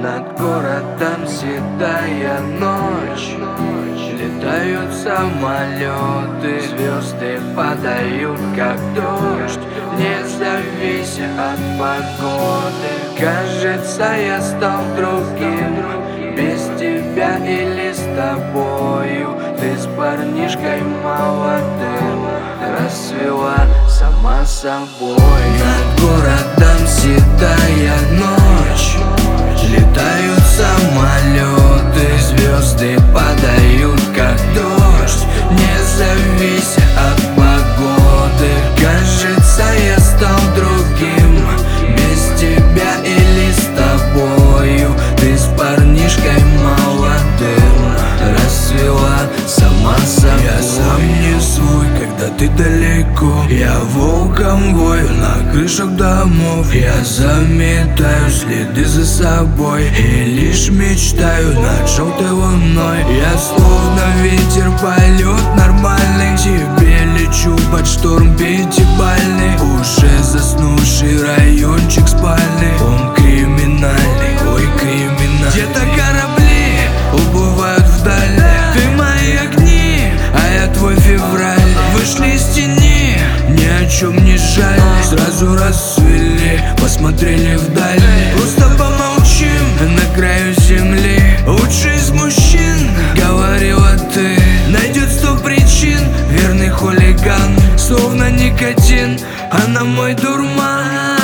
Над городом седая ночь, летают самолеты, звезды падают как дождь, не завися от погоды. Кажется, я стал другим, без тебя или с тобою. Ты с парнишкой молодым расцвела сама собой. Над городом седая ночь, летают самолеты, звезды падают как дождь, не завися от погоды. Кажется, я стал другим, без тебя или с тобою. Ты с парнишкой молодым расцвела сама собой. Я сам не свой, когда ты далеко. Я волком вою на крышах домов. Я заметаю следы за собой и лишь мечтаю над желтой луной. Я словно ветер, полет нормальный, к тебе лечу под шторм пятибалльный. Уже заснувший райончик спальный, он криминальный, ой криминальный. Где-то корабли уплывают вдаль, ты мои огни, а я твой февраль. Вышли из тени, ни о чем не жаль. Сразу расцвели, посмотрели вдаль. Просто помолчим на краю земли. Лучший из мужчин, говорила ты, найдет 100 причин. Верный хулиган, словно никотин, она мой дурман.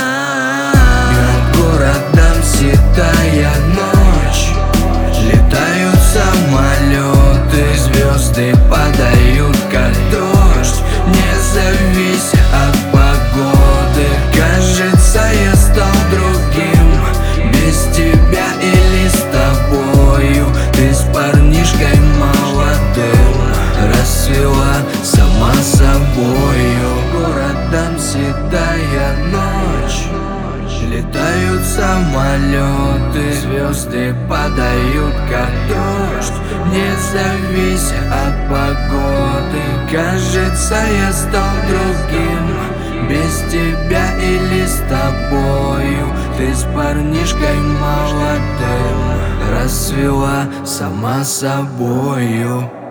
Над городом седая ночь, летают самолеты, звезды падают как дождь, не завися от погоды. Кажется, я стал другим, без тебя или с тобою. Ты с парнишкой молодым расцвела сама собою. Городом седая ночь, летают самолеты, звезды падают как дождь, не завися от погоды. Кажется, я стал другим, без тебя или с тобою. Ты с парнишкой молодым расцвела сама собою.